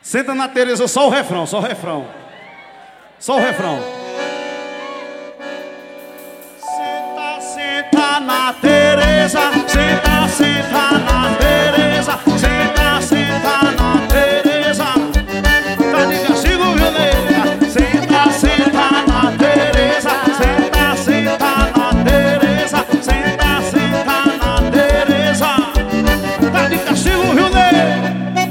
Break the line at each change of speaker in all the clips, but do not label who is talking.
Senta na Tereza, só o refrão, só o refrão. Só o refrão. Senta, senta na Tereza, senta, senta na Tereza, senta, senta na Tereza. Tá de castigo, viu, nega? Senta, senta na Tereza, senta, senta na Tereza, senta, senta na Tereza. Tá de castigo, viu, nega?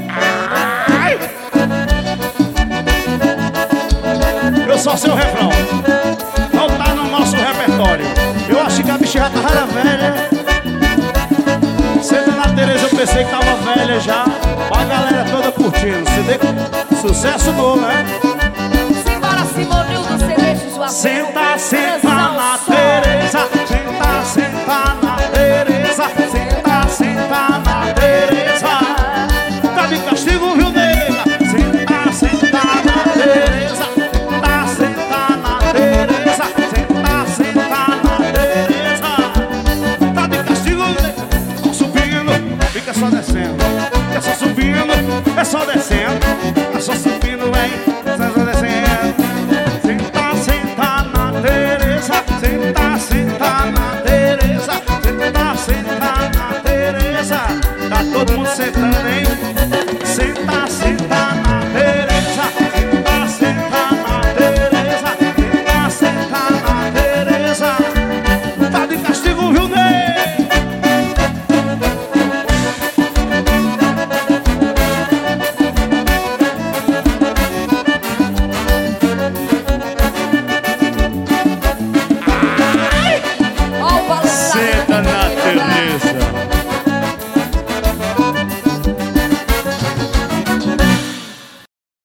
Eu só sei o refrão. Não tá no nosso repertório. Eu achei que a bicha já tava velha. Senta na Tereza, eu pensei que tava velha já. A galera toda curtindo. CD, sucesso novo, né?
Simbora, Simonildo, Cerejo, Joaquim.
Senta, senta na Tereza. Senta, senta na Tereza. Senta, senta na Tereza. Tá de castigo, viu, nega? Senta, senta na Tereza. Senta, senta na Tereza. Senta, senta na Tereza. Tá de castigo, nega? Só subindo, fica só descendo. Fica só subindo, é só descendo.